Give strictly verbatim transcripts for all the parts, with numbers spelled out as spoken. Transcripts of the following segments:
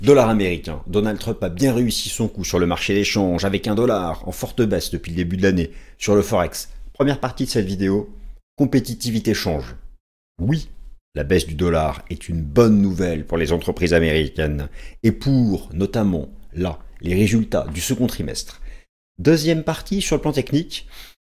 Dollar américain. Donald Trump a bien réussi son coup sur le marché d'échange avec un dollar en forte baisse depuis le début de l'année sur le Forex. Première partie de cette vidéo, compétitivité change. Oui, la baisse du dollar est une bonne nouvelle pour les entreprises américaines et pour, notamment, là, les résultats du second trimestre. Deuxième partie sur le plan technique,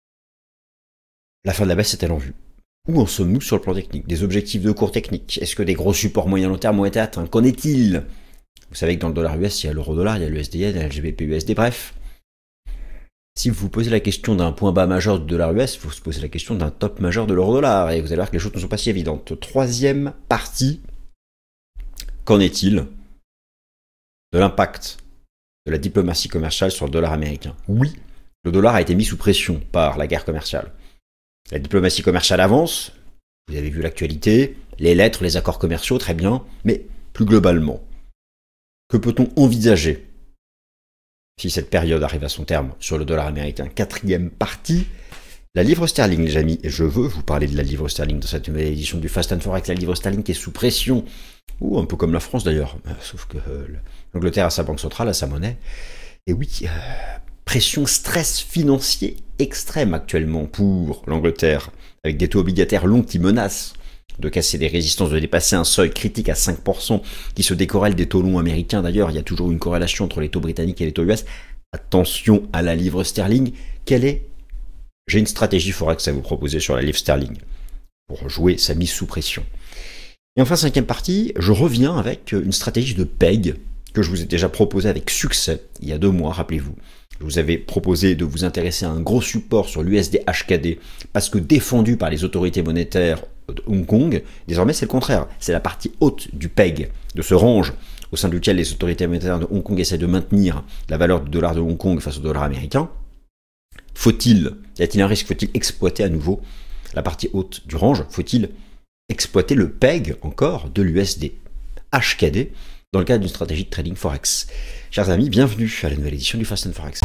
la fin de la baisse est-elle en vue? Où en sommes-nous sur le plan technique? Des objectifs de cours techniques? Est-ce que des gros supports moyen long terme ont été atteints? Qu'en est-il? Vous savez que dans le dollar U S, il y a l'euro-dollar, il y a l'U S D N, il y a le G B P U S D, bref. Si vous vous posez la question d'un point bas majeur du dollar U S, il faut se poser la question d'un top majeur de l'euro-dollar, et vous allez voir que les choses ne sont pas si évidentes. Troisième partie, qu'en est-il de l'impact de la diplomatie commerciale sur le dollar américain? Oui, le dollar a été mis sous pression par la guerre commerciale. La diplomatie commerciale avance, vous avez vu l'actualité, les lettres, les accords commerciaux, très bien, mais plus globalement, que peut-on envisager si cette période arrive à son terme sur le dollar américain? Quatrième partie, la livre sterling, les amis. Et je veux vous parler de la livre sterling dans cette nouvelle édition du Fast and Forex. La livre sterling qui est sous pression, ou un peu comme la France d'ailleurs, sauf que euh, l'Angleterre a sa banque centrale, a sa monnaie. Et oui, euh, pression, stress financier extrême actuellement pour l'Angleterre, avec des taux obligataires longs qui menacent de casser des résistances, de dépasser un seuil critique à cinq pour cent qui se décorrèle des taux longs américains. D'ailleurs, il y a toujours une corrélation entre les taux britanniques et les taux U S. Attention à la livre sterling. Quelle est? J'ai une stratégie forex à vous proposer sur la livre sterling pour jouer sa mise sous pression. Et enfin, cinquième partie, je reviens avec une stratégie de P E G que je vous ai déjà proposée avec succès il y a deux mois, rappelez-vous. Je vous avais proposé de vous intéresser à un gros support sur l'U S D H K D parce que défendu par les autorités monétaires de Hong Kong, désormais c'est le contraire. C'est la partie haute du P E G, de ce range au sein duquel les autorités monétaires de Hong Kong essaient de maintenir la valeur du dollar de Hong Kong face au dollar américain. Faut-il, y a-t-il un risque, faut-il exploiter à nouveau la partie haute du range? Faut-il exploiter le P E G encore de l'U S D H K D dans le cadre d'une stratégie de trading forex? Chers amis, bienvenue à la nouvelle édition du Fast and Forex.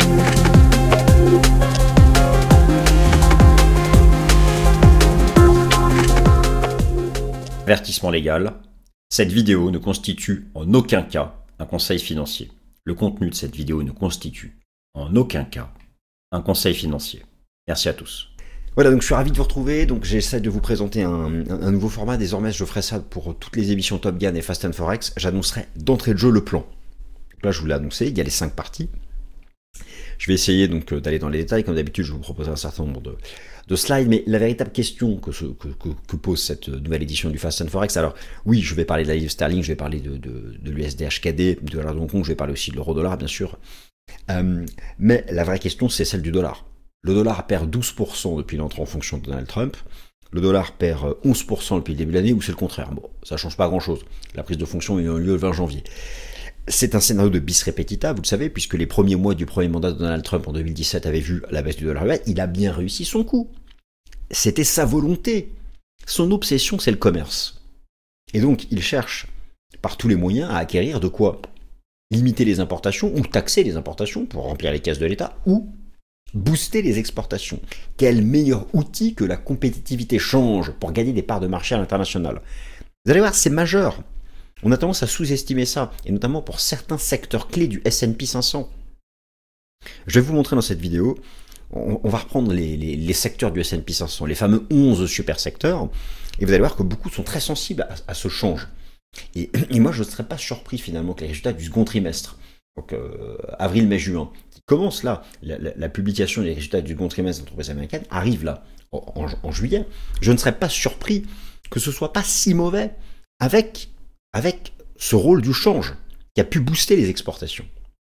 Avertissement légal. Cette vidéo ne constitue en aucun cas un conseil financier. Le contenu de cette vidéo ne constitue en aucun cas un conseil financier. Merci à tous. Voilà, donc je suis ravi de vous retrouver. Donc j'essaie de vous présenter un, un, un nouveau format. Désormais, je ferai ça pour toutes les émissions Top Gun et Fast and Forex. J'annoncerai d'entrée de jeu le plan. Donc là, je vous l'ai annoncé. Il y a les cinq parties. Je vais essayer donc d'aller dans les détails. Comme d'habitude, je vous proposerai un certain nombre de, de slides. Mais la véritable question que, ce, que, que, que pose cette nouvelle édition du Fast and Forex, alors oui, je vais parler de la livre sterling, je vais parler de, de, de l'U S D H K D, de la Hong Kong, je vais parler aussi de l'euro-dollar, bien sûr. Euh, mais la vraie question, c'est celle du dollar. Le dollar perd douze pour cent depuis l'entrée en fonction de Donald Trump. Le dollar perd onze pour cent depuis le début de l'année, ou c'est le contraire. Bon, ça change pas grand-chose. La prise de fonction a eu lieu le vingt janvier. C'est un scénario de bis repetita, vous le savez, puisque les premiers mois du premier mandat de Donald Trump en deux mille dix-sept avaient vu la baisse du dollar U S. Il a bien réussi son coup. C'était sa volonté. Son obsession, c'est le commerce. Et donc, il cherche par tous les moyens à acquérir de quoi limiter les importations ou taxer les importations pour remplir les caisses de l'État ou booster les exportations. Quel meilleur outil que la compétitivité change pour gagner des parts de marché à l'international? Vous allez voir, c'est majeur. On a tendance à sous-estimer ça, et notamment pour certains secteurs clés du S and P cinq cents. Je vais vous montrer dans cette vidéo, on, on va reprendre les, les, les secteurs du S and P cinq cents, les fameux onze super secteurs, et vous allez voir que beaucoup sont très sensibles à, à ce change. Et, et moi, je ne serais pas surpris finalement que les résultats du second trimestre, donc euh, avril, mai, juin, qui commence là, la, la, la publication des résultats du second trimestre des entreprises américaines arrive là, en, en, en juillet. Je ne serais pas surpris que ce soit pas si mauvais avec, avec ce rôle du change qui a pu booster les exportations.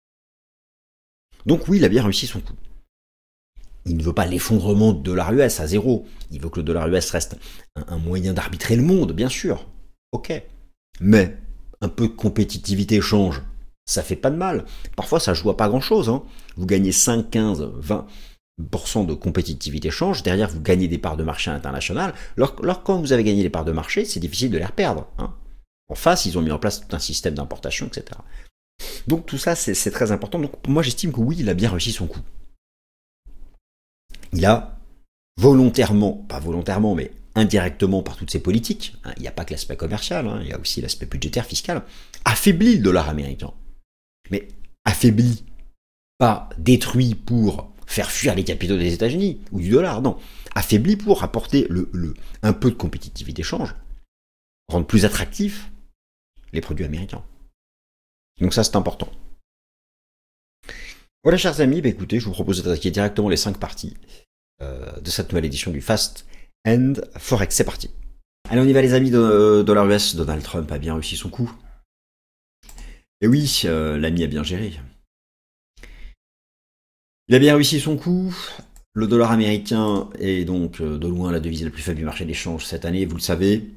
Donc oui, il a bien réussi son coup. Il ne veut pas l'effondrement du dollar U S à zéro. Il veut que le dollar U S reste un, un moyen d'arbitrer le monde, bien sûr. Ok. Mais un peu de compétitivité change, ça fait pas de mal. Parfois, ça joue à pas grand-chose. Hein. Vous gagnez cinq, quinze, vingt pour cent de compétitivité change. Derrière, vous gagnez des parts de marché internationales. Alors, alors quand vous avez gagné les parts de marché, c'est difficile de les reperdre. Hein. En face, ils ont mis en place tout un système d'importation, et cetera. Donc tout ça, c'est, c'est très important. Donc moi, j'estime que oui, il a bien réussi son coup. Il a volontairement, pas volontairement, mais indirectement par toutes ces politiques, hein, il n'y a pas que l'aspect commercial, hein, il y a aussi l'aspect budgétaire, fiscal, affaiblit le dollar américain. Mais affaibli, pas détruit pour faire fuir les capitaux des États-Unis ou du dollar, non. Affaibli pour apporter le, le, un peu de compétitivité d'échange, rendre plus attractifs les produits américains. Donc ça, c'est important. Voilà, chers amis, bah écoutez, je vous propose d'attaquer directement les cinq parties euh, de cette nouvelle édition du Fast and Forex. C'est parti. Allez, on y va, les amis. De dollar U S, Donald Trump a bien réussi son coup. Et oui, euh, l'ami a bien géré. Il a bien réussi son coup. Le dollar américain est donc euh, de loin la devise la plus faible du marché d'échange cette année, vous le savez.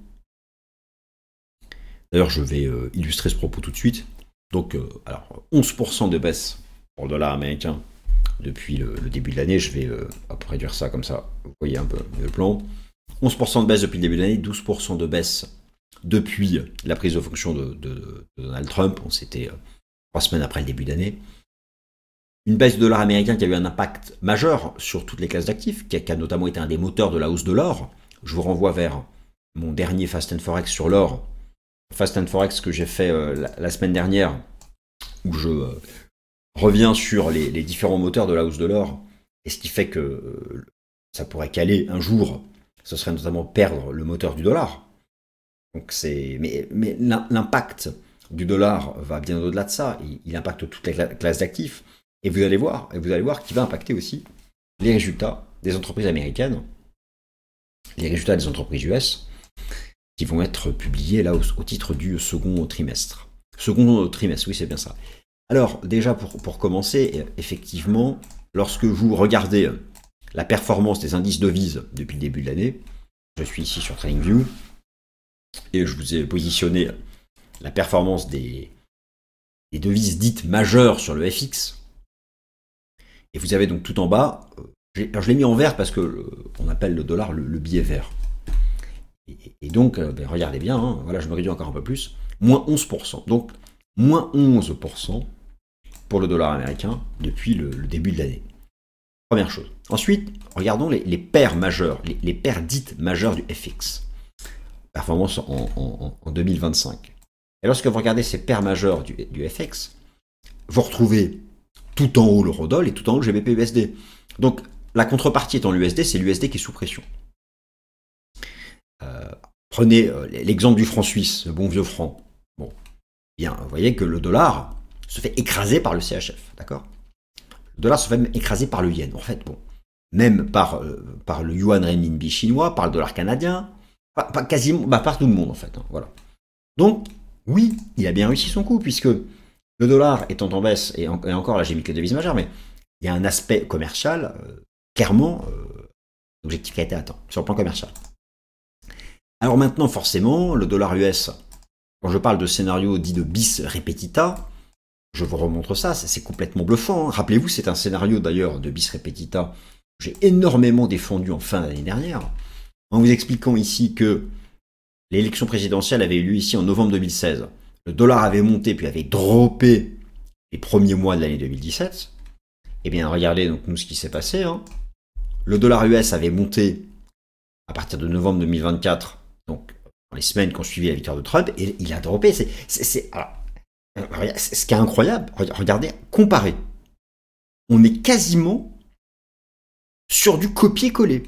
D'ailleurs, je vais euh, illustrer ce propos tout de suite. Donc, euh, alors, onze pour cent de baisse pour le dollar américain depuis le, le début de l'année. Je vais euh, réduire ça comme ça. Vous voyez un peu le plan. onze pour cent de baisse depuis le début de l'année, douze pour cent de baisse depuis la prise de fonction de, de, de Donald Trump. On s'était euh, trois semaines après le début d'année. Une baisse du dollar américain qui a eu un impact majeur sur toutes les classes d'actifs, qui a, qui a notamment été un des moteurs de la hausse de l'or. Je vous renvoie vers mon dernier Fast and Forex sur l'or. Fast and Forex que j'ai fait euh, la, la semaine dernière, où je euh, reviens sur les, les différents moteurs de la hausse de l'or, et ce qui fait que euh, ça pourrait caler un jour, ce serait notamment perdre le moteur du dollar. Donc c'est, mais, mais l'impact du dollar va bien au-delà de ça, il, il impacte toutes les classes d'actifs, et vous allez voir, et vous allez voir qu'il va impacter aussi les résultats des entreprises américaines, les résultats des entreprises U S, qui vont être publiés là au, au titre du second trimestre. Second trimestre, oui, c'est bien ça. Alors, déjà, pour, pour commencer, effectivement, lorsque vous regardez la performance des indices devises depuis le début de l'année, je suis ici sur TradingView, et je vous ai positionné la performance des, des devises dites majeures sur le F X. Et vous avez donc tout en bas, je l'ai mis en vert parce que on appelle le dollar le, le billet vert. Et, et donc, ben, regardez bien, hein, voilà, je me réduis encore un peu plus, moins onze pour cent. Donc, moins onze pour cent pour le dollar américain depuis le, le début de l'année. Première chose. Ensuite, regardons les, les paires majeures, les, les paires dites majeures du F X. Performance en, en, en deux mille vingt-cinq. Et lorsque vous regardez ces paires majeures du, du F X, vous retrouvez tout en haut l'eurodoll et tout en haut le G B P U S D. Donc, la contrepartie étant l'U S D, c'est l'U S D qui est sous pression. Euh, prenez euh, l'exemple du franc suisse, le bon vieux franc. Bon, bien, vous voyez que le dollar se fait écraser par le C H F, d'accord? Le dollar se fait même écraser par le yen. En fait, bon, même par, euh, par le yuan renminbi chinois, par le dollar canadien, pas, pas quasiment, bah, par tout le monde en fait. Hein, voilà. Donc, oui, il a bien réussi son coup puisque le dollar étant en baisse, et, en, et encore là j'ai mis que les devises majeures, mais il y a un aspect commercial, euh, clairement, euh, l'objectif qui a été atteint sur le plan commercial. Alors maintenant, forcément, le dollar U S, quand je parle de scénario dit de bis repetita, je vous remontre ça, c'est complètement bluffant. Hein. Rappelez-vous, c'est un scénario d'ailleurs de bis repetita que j'ai énormément défendu en fin d'année dernière, en vous expliquant ici que l'élection présidentielle avait eu lieu ici en novembre deux mille seize. Le dollar avait monté puis avait droppé les premiers mois de l'année deux mille dix-sept. Eh bien, regardez donc nous ce qui s'est passé. Hein. Le dollar U S avait monté à partir de novembre deux mille vingt-quatre, donc dans les semaines qui ont suivi la victoire de Trump, et il a droppé. C'est, c'est, c'est, alors, ce qui est incroyable, regardez, comparez. On est quasiment sur du copier-coller.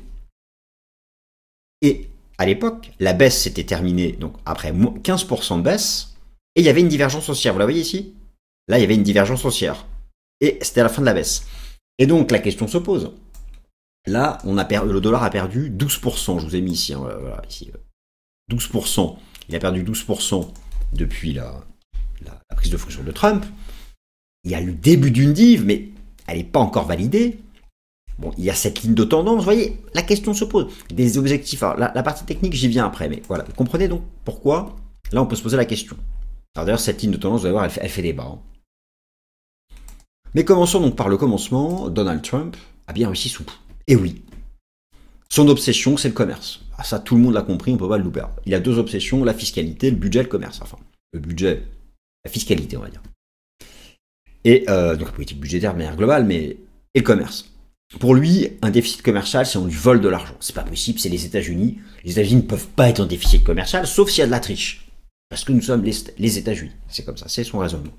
Et à l'époque, la baisse s'était terminée, donc après quinze pour cent de baisse, et il y avait une divergence haussière. Vous la voyez ici? Là, il y avait une divergence haussière. Et c'était à la fin de la baisse. Et donc, la question se pose. Là, on a perdu, le dollar a perdu douze pour cent. Je vous ai mis ici. Hein, voilà, ici douze pour cent. Il a perdu douze pour cent depuis la, la, la prise de fonction de Trump. Il y a le début d'une div, mais elle n'est pas encore validée. Bon, il y a cette ligne de tendance. Vous voyez, la question se pose. Des objectifs. Alors, la, la partie technique, j'y viens après. Mais voilà, vous comprenez donc pourquoi? Là, on peut se poser la question. Alors d'ailleurs, cette ligne de tendance, vous allez voir, elle fait, elle fait débat. Hein. Mais commençons donc par le commencement. Donald Trump a bien réussi son coup. Et oui, son obsession, c'est le commerce. Ah, ça, tout le monde l'a compris, on ne peut pas le louper. Il a deux obsessions, la fiscalité, le budget, le commerce. Enfin, le budget, la fiscalité, on va dire. Et euh, donc la politique budgétaire de manière globale, mais et le commerce. Pour lui, un déficit commercial, c'est on lui vole de l'argent. C'est pas possible, c'est les États-Unis. Les États-Unis ne peuvent pas être en déficit commercial, sauf s'il y a de la triche. Parce que nous sommes les, les États-Unis. C'est comme ça, c'est son raisonnement.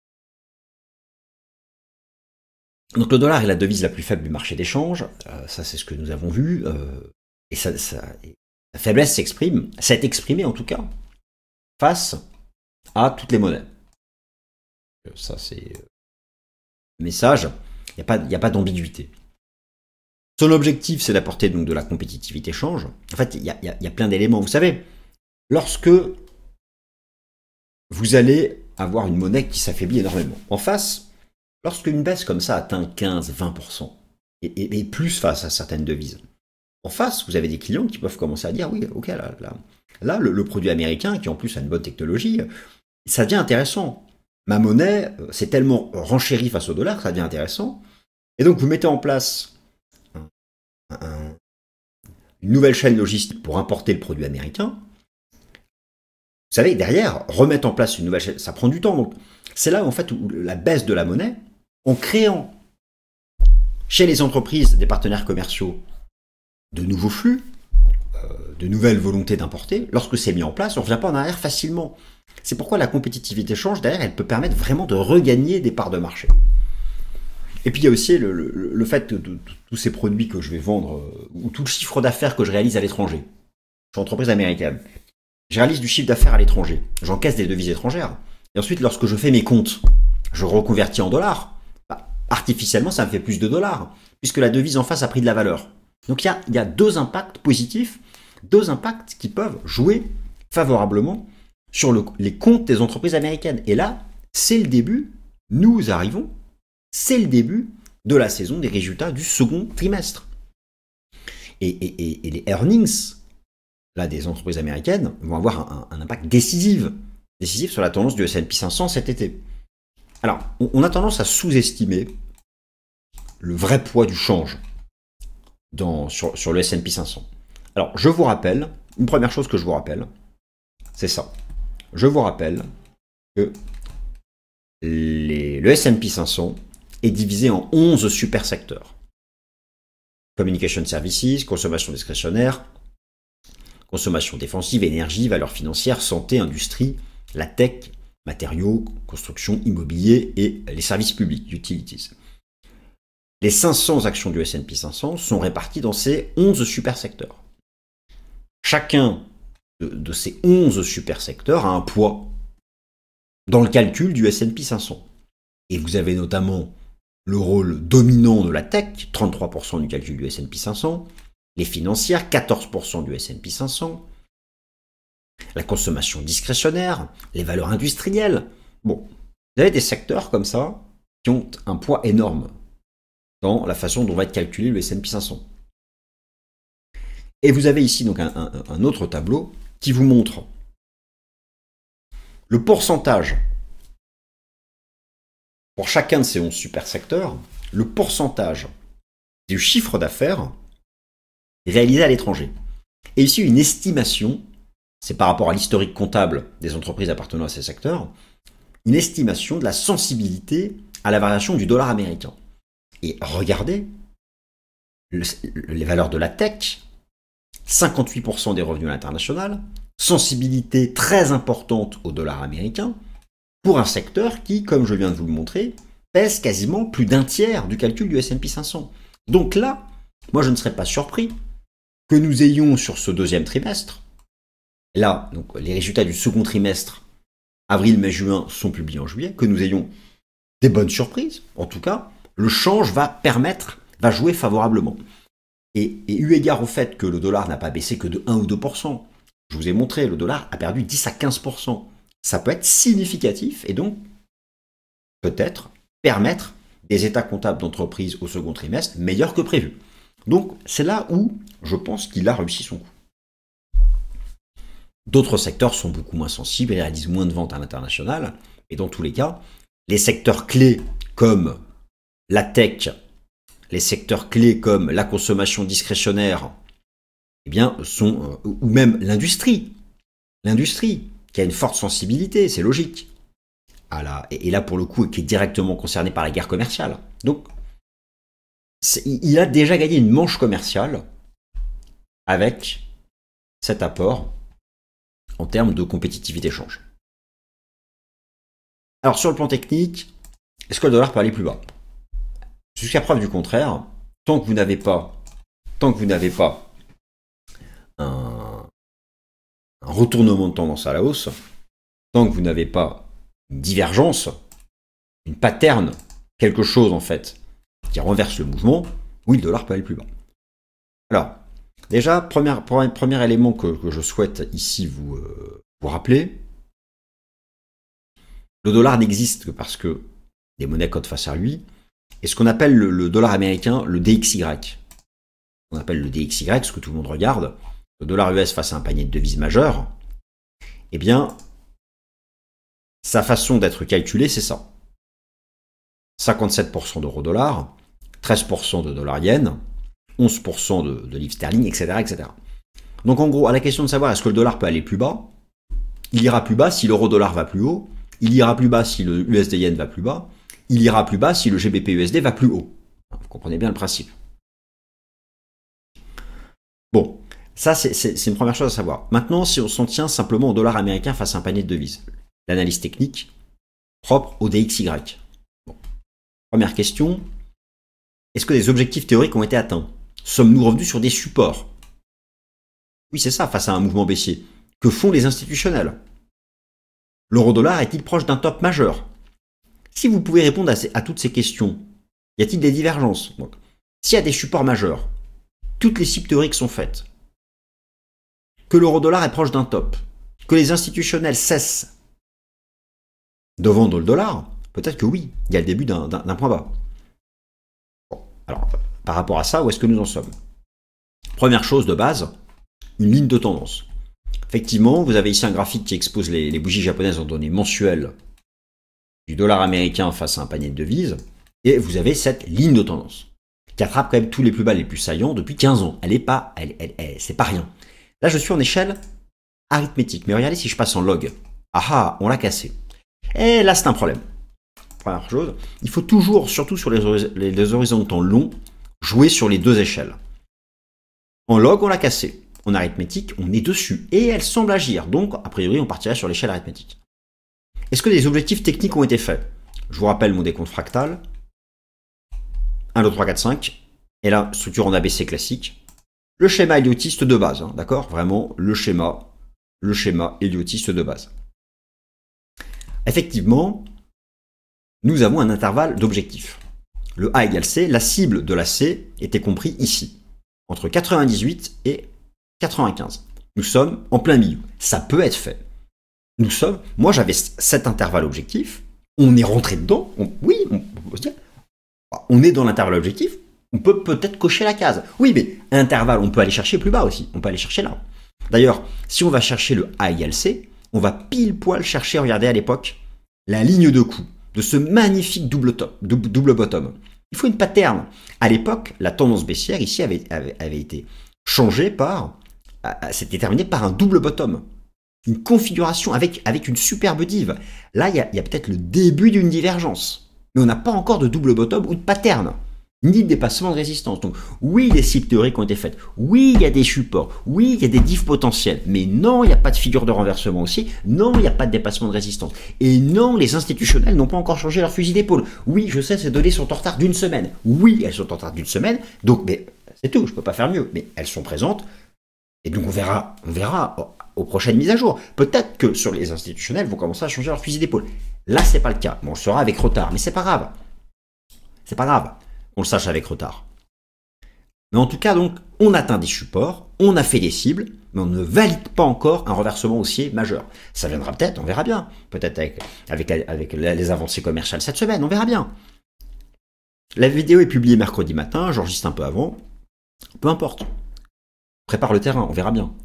Donc le dollar est la devise la plus faible du marché d'échange. Euh, ça, c'est ce que nous avons vu. Euh, et ça, ça, et sa faiblesse s'exprime, s'est exprimée en tout cas, face à toutes les monnaies. Ça, c'est le message. Il n'y a pas, il n'y a pas d'ambiguïté. Son objectif, c'est d'apporter donc de la compétitivité échange. En fait, il y a, il y a, il y a plein d'éléments. Vous savez, lorsque vous allez avoir une monnaie qui s'affaiblit énormément, en face, lorsque une baisse comme ça atteint quinze à vingt pour cent, et, et, et plus face à certaines devises, en face, vous avez des clients qui peuvent commencer à dire, oui, ok, là, là, là le, le produit américain, qui en plus a une bonne technologie, ça devient intéressant. Ma monnaie, c'est tellement renchéri face au dollar que ça devient intéressant. Et donc, vous mettez en place un, un, une nouvelle chaîne logistique pour importer le produit américain. Vous savez, derrière, remettre en place une nouvelle chaîne, ça prend du temps. Donc, c'est là, en fait, où la baisse de la monnaie, en créant chez les entreprises, des partenaires commerciaux, de nouveaux flux, euh, de nouvelles volontés d'importer, lorsque c'est mis en place, on ne revient pas en arrière facilement. C'est pourquoi la compétitivité échange, derrière, elle peut permettre vraiment de regagner des parts de marché. Et puis il y a aussi le, le, le fait de, de, de tous ces produits que je vais vendre, euh, ou tout le chiffre d'affaires que je réalise à l'étranger. Je suis entreprise américaine. Je réalise du chiffre d'affaires à l'étranger. J'encaisse des devises étrangères. Et ensuite, lorsque je fais mes comptes, je reconvertis en dollars. Bah, artificiellement, ça me fait plus de dollars, puisque la devise en face a pris de la valeur. Donc il y a, il y a deux impacts positifs, deux impacts qui peuvent jouer favorablement sur le, les comptes des entreprises américaines. Et là, c'est le début, nous arrivons, c'est le début de la saison des résultats du second trimestre. Et, et, et, et les earnings là, des entreprises américaines vont avoir un, un impact décisif, décisif sur la tendance du S and P cinq cents cet été. Alors, on, on a tendance à sous-estimer le vrai poids du change dans, sur, sur le S and P cinq cents. Alors, je vous rappelle, une première chose que je vous rappelle, c'est ça. Je vous rappelle que les, le S and P cinq cents est divisé en onze super secteurs. Communication Services, consommation discrétionnaire, consommation défensive, énergie, valeurs financières, santé, industrie, la tech, matériaux, construction, immobilier et les services publics, utilities. Les cinq cents actions du S and P cinq cents sont réparties dans ces onze super secteurs. Chacun de, de ces onze super secteurs a un poids dans le calcul du S and P cinq cents. Et vous avez notamment le rôle dominant de la tech, trente-trois pour cent du calcul du S and P cinq cents, les financières, quatorze pour cent du S and P cinq cents, la consommation discrétionnaire, les valeurs industrielles. Bon, vous avez des secteurs comme ça qui ont un poids énorme dans la façon dont va être calculé le S and P cinq cents. Et vous avez ici donc un, un, un autre tableau qui vous montre le pourcentage pour chacun de ces onze super secteurs, le pourcentage du chiffre d'affaires réalisé à l'étranger. Et ici, une estimation, c'est par rapport à l'historique comptable des entreprises appartenant à ces secteurs, une estimation de la sensibilité à la variation du dollar américain. Et regardez, le, les valeurs de la tech, cinquante-huit pour cent des revenus à l'international, sensibilité très importante au dollar américain, pour un secteur qui, comme je viens de vous le montrer, pèse quasiment plus d'un tiers du calcul du S and P cinq cents. Donc là, moi je ne serais pas surpris que nous ayons sur ce deuxième trimestre, là, donc les résultats du second trimestre, avril, mai, juin, sont publiés en juillet, que nous ayons des bonnes surprises. En tout cas, le change va permettre, va jouer favorablement. Et, et eu égard au fait que le dollar n'a pas baissé que de un ou deux pour cent, je vous ai montré, le dollar a perdu dix à quinze pour cent. Ça peut être significatif et donc peut-être permettre des états comptables d'entreprise au second trimestre meilleurs que prévu. Donc c'est là où je pense qu'il a réussi son coup. D'autres secteurs sont beaucoup moins sensibles et réalisent moins de ventes à l'international. Et dans tous les cas, les secteurs clés comme la tech, les secteurs clés comme la consommation discrétionnaire, eh bien, sont, ou même l'industrie, l'industrie qui a une forte sensibilité, c'est logique. À la, et là, pour le coup, qui est directement concernée par la guerre commerciale. Donc, il a déjà gagné une manche commerciale avec cet apport en termes de compétitivité change. Alors sur le plan technique, est-ce que le dollar peut aller plus bas? Jusqu'à preuve du contraire, tant que vous n'avez pas, tant que vous n'avez pas un, un retournement de tendance à la hausse, tant que vous n'avez pas une divergence, une pattern, quelque chose en fait qui renverse le mouvement, oui, le dollar peut aller plus bas. Alors, déjà, premier, premier élément que, que je souhaite ici vous, euh, vous rappeler, le dollar n'existe que parce que des monnaies codent face à lui, et ce qu'on appelle le, le dollar américain, le D X Y. On appelle le D X Y, ce que tout le monde regarde, le dollar U S face à un panier de devises majeures, eh bien, sa façon d'être calculée, c'est ça. cinquante-sept pour cent d'euro-dollar, treize pour cent de dollar-yen, onze pour cent de, de livre sterling, et cetera, et cetera. Donc en gros, à la question de savoir est-ce que le dollar peut aller plus bas, il ira plus bas si l'euro-dollar va plus haut, il ira plus bas si le U S D-yen va plus bas, il ira plus bas si le G B P U S D va plus haut. Vous comprenez bien le principe. Bon, ça c'est une première chose à savoir. Maintenant, si on s'en tient simplement au dollar américain face à un panier de devises, l'analyse technique propre au D X Y. Bon. Première question, est-ce que des objectifs théoriques ont été atteints? Sommes-nous revenus sur des supports? Oui, c'est ça, face à un mouvement baissier. Que font les institutionnels? L'euro-dollar est-il proche d'un top majeur? Si vous pouvez répondre à, ces, à toutes ces questions, y a-t-il des divergences? S'il y a des supports majeurs, toutes les cibles théoriques sont faites, que l'euro-dollar est proche d'un top, que les institutionnels cessent de vendre le dollar, peut-être que oui, il y a le début d'un point bas. Bon, alors, par rapport à ça, où est-ce que nous en sommes? Première chose de base, une ligne de tendance. Effectivement, vous avez ici un graphique qui expose les, les bougies japonaises en données mensuelles du dollar américain face à un panier de devises, et vous avez cette ligne de tendance qui attrape quand même tous les plus bas les plus saillants depuis quinze ans. Elle est pas, elle, elle, elle c'est pas rien. Là, je suis en échelle arithmétique, mais regardez si je passe en log. Ah ah, on l'a cassé. Et là, c'est un problème. Première chose, il faut toujours, surtout sur les, les, les horizons de temps longs, jouer sur les deux échelles. En log, on l'a cassé. En arithmétique, on est dessus et elle semble agir. Donc, a priori, on partirait sur l'échelle arithmétique. Est-ce que des objectifs techniques ont été faits? Je vous rappelle mon décompte fractal. un, deux, trois, quatre, cinq. Et là, structure en A B C classique. Le schéma héliotiste de base, hein, d'accord? Vraiment, le schéma, le schéma héliotiste de base. Effectivement, nous avons un intervalle d'objectifs. Le A égale C, la cible de la C était compris ici, entre quatre-vingt-dix-huit et quatre-vingt-quinze. Nous sommes en plein milieu. Ça peut être fait. Nous sommes, moi j'avais cet intervalle objectif, on est rentré dedans, on, oui, on peut se dire, on est dans l'intervalle objectif, on peut peut-être cocher la case. Oui, mais intervalle, on peut aller chercher plus bas aussi, on peut aller chercher là. D'ailleurs, si on va chercher le A égale C, on va pile poil chercher, regardez à l'époque, la ligne de coup de ce magnifique double top, double bottom. Il faut une pattern. À l'époque, la tendance baissière ici avait, avait, avait été changée par, c'était terminé par un double bottom. Une configuration avec, avec une superbe div. Là, il y a, a peut-être le début d'une divergence. Mais on n'a pas encore de double bottom ou de pattern, ni de dépassement de résistance. Donc, oui, des cibles théoriques ont été faites. Oui, il y a des supports. Oui, il y a des diffs potentiels. Mais non, il n'y a pas de figure de renversement aussi. Non, il n'y a pas de dépassement de résistance. Et non, les institutionnels n'ont pas encore changé leur fusil d'épaule. Oui, je sais, ces données sont en retard d'une semaine. Oui, elles sont en retard d'une semaine. Donc, mais c'est tout, je ne peux pas faire mieux. Mais elles sont présentes. Et donc, on verra, on verra aux prochaines mises à jour. Peut-être que sur les institutionnels vont commencer à changer leur fusil d'épaule. Là, c'est pas le cas. Bon, on le saura avec retard, mais c'est pas grave. C'est pas grave. On le sache avec retard. Mais en tout cas, donc, on atteint des supports, on a fait des cibles, mais on ne valide pas encore un reversement haussier majeur. Ça viendra peut-être, on verra bien. Peut-être avec, avec, avec les avancées commerciales cette semaine, on verra bien. La vidéo est publiée mercredi matin, j'enregistre un peu avant. Peu importe. Prépare le terrain, on verra bien.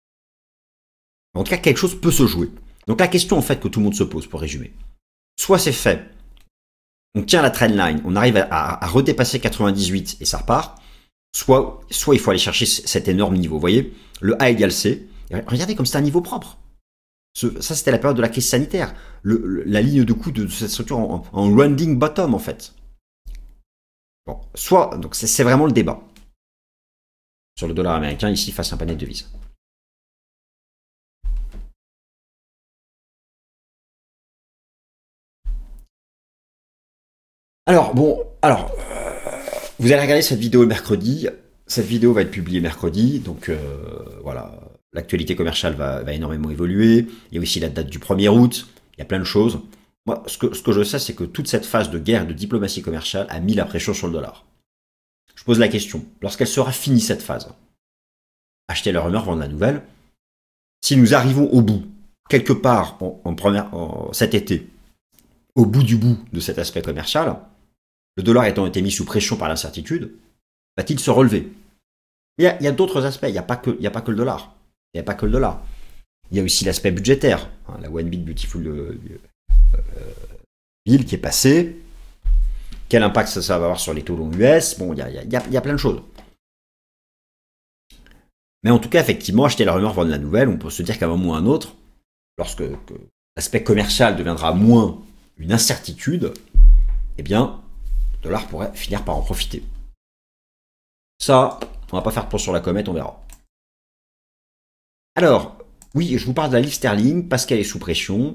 En tout cas, quelque chose peut se jouer. Donc la question en fait que tout le monde se pose, pour résumer, soit c'est fait, on tient la trendline, on arrive à, à, à redépasser quatre-vingt-dix-huit et ça repart, soit, soit il faut aller chercher cet énorme niveau. Vous voyez, le A égale C, regardez comme c'est un niveau propre. Ce, ça c'était la période de la crise sanitaire, le, le, la ligne de coup de cette structure en, en rounding bottom en fait. Bon, soit, donc c'est vraiment le débat sur le dollar américain ici face à un panier de devises. Alors, bon, alors, euh, vous allez regarder cette vidéo le mercredi. Cette vidéo va être publiée mercredi, donc euh, voilà, l'actualité commerciale va, va énormément évoluer. Il y a aussi la date du premier août, il y a plein de choses. Moi, ce que, ce que je sais, c'est que toute cette phase de guerre, de diplomatie commerciale a mis la pression sur le dollar. Je pose la question, lorsqu'elle sera finie cette phase, acheter la rumeur, vendre la nouvelle, si nous arrivons au bout, quelque part en, en première, en, cet été, au bout du bout de cet aspect commercial, le dollar étant été mis sous pression par l'incertitude, va-t-il se relever? Il y a, a d'autres aspects, il n'y a, a pas que le dollar. Il n'y a pas que le dollar. Il y a aussi l'aspect budgétaire. Hein, la One Big Beautiful euh, euh, Bill qui est passée. Quel impact ça, ça va avoir sur les taux longs U S? Bon, il y a, y, a, y a plein de choses. Mais en tout cas, effectivement, acheter la rumeur, vendre la nouvelle, on peut se dire qu'à un moment ou à un autre, lorsque l'aspect commercial deviendra moins une incertitude, eh bien, le dollar pourrait finir par en profiter. Ça, on va pas faire de pont sur la comète, on verra. Alors, oui, je vous parle de la livre sterling parce qu'elle est sous pression.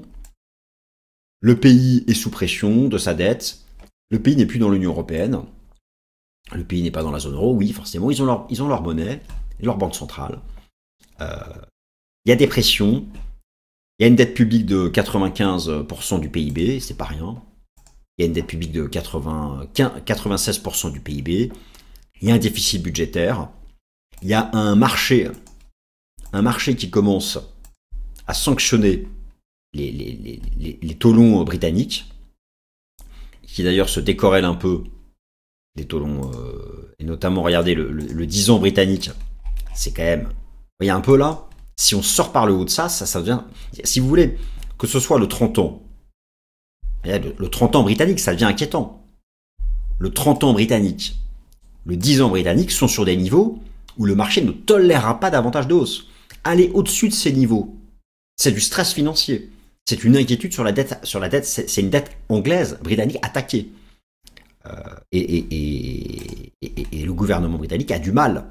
Le pays est sous pression de sa dette. Le pays n'est plus dans l'Union européenne. Le pays n'est pas dans la zone euro. Oui, forcément, ils ont leur, ils ont leur monnaie, leur banque centrale. Euh, il y a des pressions. Il y a une dette publique de quatre-vingt-quinze pour cent du P I B, c'est pas rien. Il y a une dette publique de quatre-vingt-seize pour cent du P I B. Il y a un déficit budgétaire. Il y a un marché, un marché qui commence à sanctionner les, les, les, les, les taux longs britanniques, qui d'ailleurs se décorrèlent un peu des taux longs, euh, et notamment, regardez, le, le, le dix ans britannique, c'est quand même, vous voyez un peu là, si on sort par le haut de ça, ça, ça devient, si vous voulez, que ce soit le trente ans, le, le trente ans britannique, ça devient inquiétant. Le trente ans britannique, le dix ans britannique sont sur des niveaux où le marché ne tolérera pas davantage de hausse. Aller au-dessus de ces niveaux, c'est du stress financier. C'est une inquiétude sur la dette. Sur la dette, c'est une dette anglaise, britannique attaquée. Euh, et, et, et, et, et le gouvernement britannique a du mal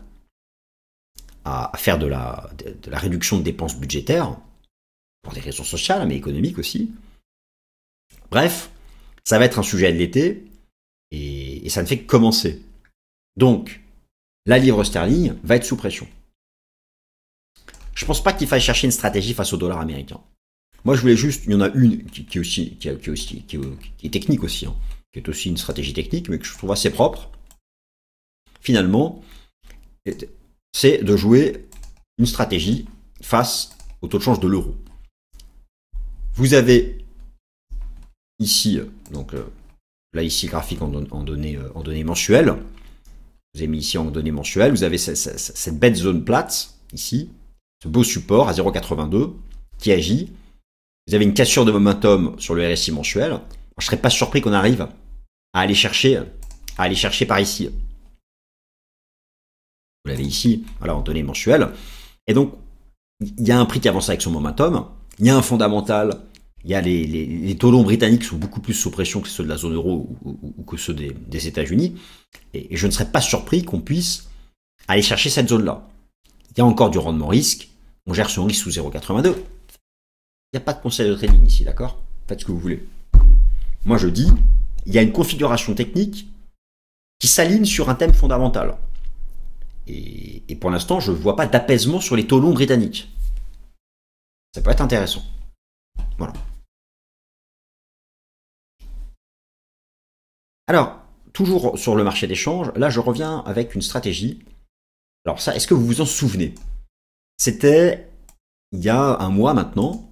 à faire de la, de, de la réduction de dépenses budgétaires, pour des raisons sociales, mais économiques aussi. Bref, ça va être un sujet de l'été, et, et ça ne fait que commencer. Donc, la livre sterling va être sous pression. Je ne pense pas qu'il faille chercher une stratégie face au dollar américain. Moi, je voulais juste, il y en a une qui, qui, est, aussi, qui, est, qui, est, aussi, qui, est, qui est technique aussi, hein, qui est aussi une stratégie technique, mais que je trouve assez propre. Finalement, c'est de jouer une stratégie face au taux de change de l'euro. Vous avez ici, donc là ici, graphique en, don, en, données, en données mensuelles. Vous avez mis ici en données mensuelles. Vous avez cette, cette, cette belle zone plate, ici, ce beau support à zéro virgule quatre-vingt-deux qui agit. Vous avez une cassure de momentum sur le R S I mensuel. Je ne serais pas surpris qu'on arrive à aller chercher, à aller chercher par ici. Vous l'avez ici, voilà, en données mensuelles. Et donc, il y a un prix qui avance avec son momentum. Il y a un fondamental. Il y a les, les, les taux longs britanniques qui sont beaucoup plus sous pression que ceux de la zone euro ou, ou, ou que ceux des, des États-Unis. Et, et je ne serais pas surpris qu'on puisse aller chercher cette zone-là. Il y a encore du rendement risque. On gère son risque sous zéro virgule quatre-vingt-deux. Il n'y a pas de conseil de trading ici, d'accord? Faites ce que vous voulez. Moi, je dis, il y a une configuration technique qui s'aligne sur un thème fondamental. Et, et pour l'instant, je ne vois pas d'apaisement sur les taux longs britanniques. Ça peut être intéressant. Voilà. Alors, toujours sur le marché d'échange, là, je reviens avec une stratégie. Alors ça, est-ce que vous vous en souvenez? C'était il y a un mois maintenant.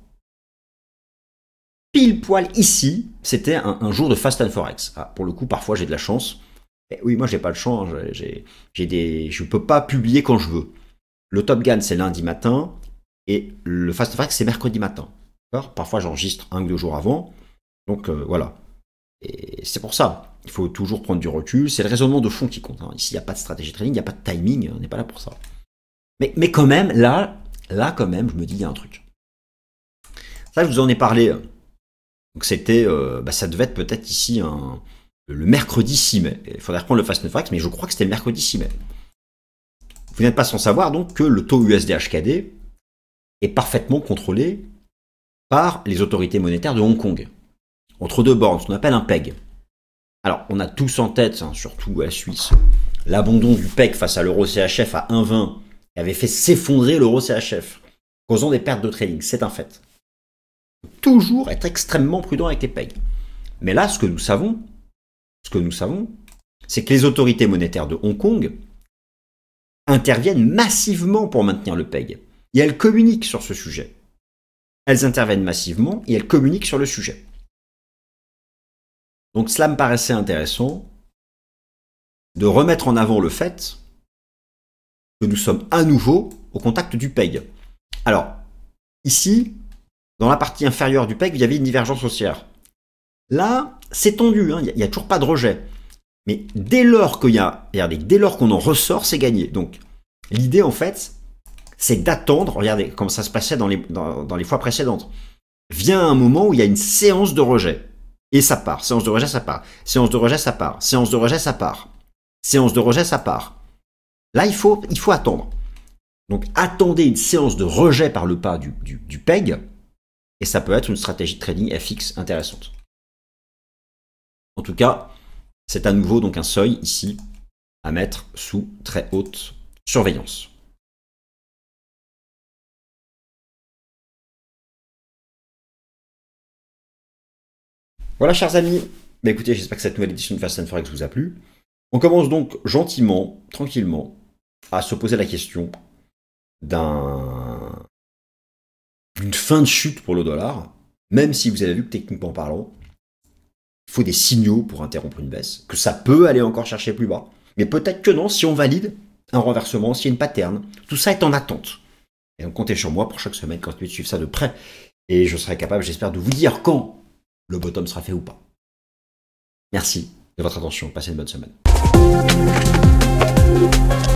Pile poil ici, c'était un, un jour de Fast and Forex. Ah, pour le coup, parfois j'ai de la chance. Et oui, moi j'ai pas le champ, j'ai, j'ai des, je peux pas publier quand je veux. Le Top Gun c'est lundi matin et le Fast and Forex c'est mercredi matin. Parfois j'enregistre un ou deux jours avant. Donc euh, voilà. Et c'est pour ça, il faut toujours prendre du recul. C'est le raisonnement de fond qui compte. Hein. Ici, il n'y a pas de stratégie trading, il n'y a pas de timing, on n'est pas là pour ça. Mais, mais quand même, là, là quand même, je me dis, il y a un truc. Ça, je vous en ai parlé. Donc c'était, euh, bah, ça devait être peut-être ici un, le mercredi six mai. Il faudrait reprendre le Fast and Forex, mais je crois que c'était le mercredi six mai. Vous n'êtes pas sans savoir donc que le taux U S D H K D est parfaitement contrôlé par les autorités monétaires de Hong Kong. Entre deux bornes, ce qu'on appelle un P E G. Alors, on a tous en tête, hein, surtout à la Suisse, l'abandon du P E G face à l'euro C H F à un virgule vingt qui avait fait s'effondrer l'euro C H F, causant des pertes de trading. C'est un fait. Toujours être extrêmement prudent avec les P E G. Mais là, ce que nous savons, ce que nous savons, c'est que les autorités monétaires de Hong Kong interviennent massivement pour maintenir le P E G. Et elles communiquent sur ce sujet. Elles interviennent massivement et elles communiquent sur le sujet. Donc cela me paraissait intéressant de remettre en avant le fait que nous sommes à nouveau au contact du P E G. Alors, ici, dans la partie inférieure du P E G, il y avait une divergence haussière. Là, c'est tendu, hein, il n'y a, a toujours pas de rejet. Mais dès lors qu'il y a, regardez, dès lors qu'on en ressort, c'est gagné. Donc, l'idée, en fait, c'est d'attendre, regardez comme ça se passait dans les, dans, dans les fois précédentes. Vient un moment où il y a une séance de rejet. Et ça part. Séance de rejet, ça part. Séance de rejet, ça part. Séance de rejet, ça part. Séance de rejet, ça part. Là, il faut, il faut attendre. Donc, attendez une séance de rejet par le bas du, du, du P E G. Et ça peut être une stratégie de trading F X intéressante. En tout cas, c'est à nouveau donc un seuil ici à mettre sous très haute surveillance. Voilà, chers amis. Bah, écoutez, j'espère que cette nouvelle édition de Fast and Forex vous a plu. On commence donc gentiment, tranquillement, à se poser la question d'un d'une fin de chute pour le dollar, même si vous avez vu que techniquement parlant, il faut des signaux pour interrompre une baisse, que ça peut aller encore chercher plus bas, mais peut-être que non, si on valide un renversement, s'il y a une pattern, tout ça est en attente. Et donc comptez sur moi pour chaque semaine, continuer de suivre ça de près, et je serai capable, j'espère, de vous dire quand le bottom sera fait ou pas. Merci de votre attention, passez une bonne semaine.